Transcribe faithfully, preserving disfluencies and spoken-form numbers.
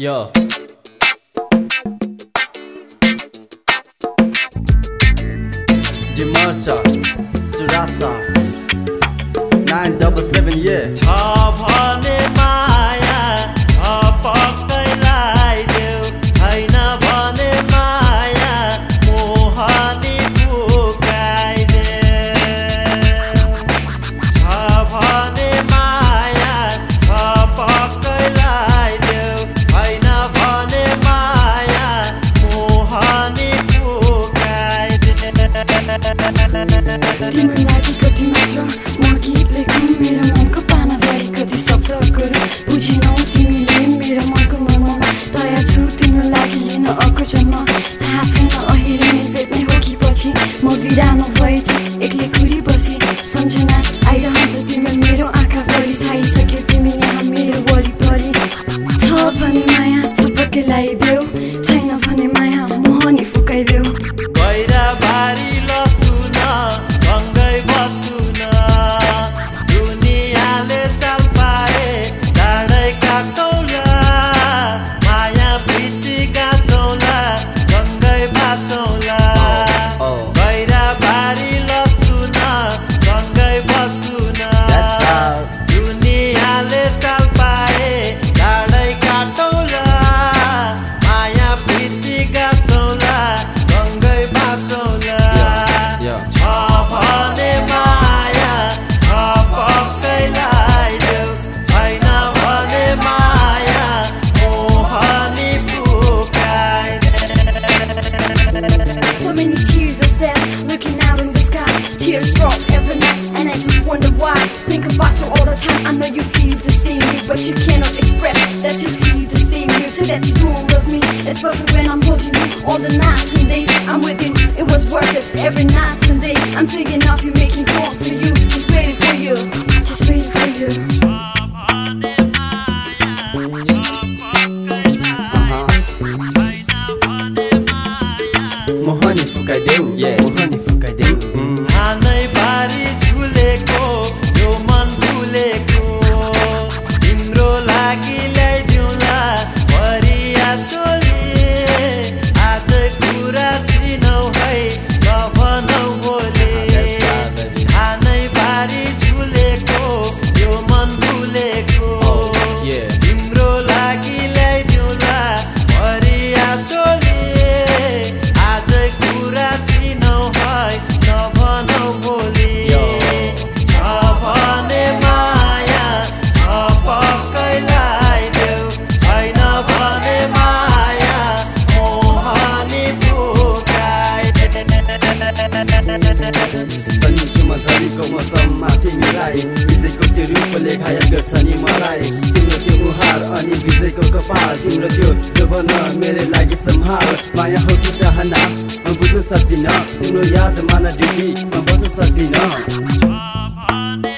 Yo. Dimarsa, Surasa, nine double seven yeah. Chapane maya, apakai lai deu, haina bane maya, mohani pukai deu. Chapane maya, apakai lai deu, haina bane maya, mohani pukai deu. तिम्रो लागि कति मात्र म गीत लेख्नु मेरो मनको पानाभरि कति शब्द गरौँ बुझेनौ तिमीले मेरो मनको मर्ममा दया छु तिम्रो लागि लिन अर्को जन्म थाहा छैन अहिले नै भेट्ने हो कि पछि म बिरानो भएछु एक्लै कुरी बसी सम्झना आइरहन्छ तिम्रो मेरो आँखाभरि छाइसक्यो तिमी यहाँ मेरो वरिपरि छ भने माया थपक्कै लगाइदेऊ छैन भने माया मोहनी फुकाइदेऊ गैरा भारी लसुन सँगै बसुन दुनियाँले चाल पाए टाढै काटौला माया प्रीति गाँचौला सँगै बाँचौला गैरा भारी लसुन सँगै बसुन दुनियाँले चाल पाए टाढै काटौला माया प्रीति गाँचौला सँगै बाँचौला So many tears are sad, looking out in the sky. Tears drop every night, and I just wonder why. Think about you all the time, I know you feel the same way, but you cannot express that you feel the same way. Say that you don't love me, it's perfect when I'm holding you. All the nights and days I'm with you, it was worth it. Every night and day, I'm thinking of you, making calls to you. Just waiting for you, just waiting for you. Mohani fukaideu, yeah. Mohani fukaideu. हानै बारी झुलेको यो मन भुलेको तिम्रो लागि ल्याइदिउँला परिया चोली आज कुरा छिनौ है नभनौ भोलि हानै बारी झुलेको यो मन भुलेको तिम्रो लागि ल्याइदिउँला परिया चोली आज कुरा छिनौ है नभनौ भोलि छ भने माया पक्कै लगाइदेऊ छैन भने माया मोहनी सन्चुमा झरीको मौसममा तिमीलाई विजयको त्यो रूपले घायल गर्छ नि मलाई तिम्रो त्यो मुहार अनि विजयको कपाल तिम्रो त्यो जवन मेरो लागि सम्हाल माया हो कि चाहना म बुझ्न सक्दिनँ तिम्रो याद माना ड्युटी म बस्न सक्दिनँ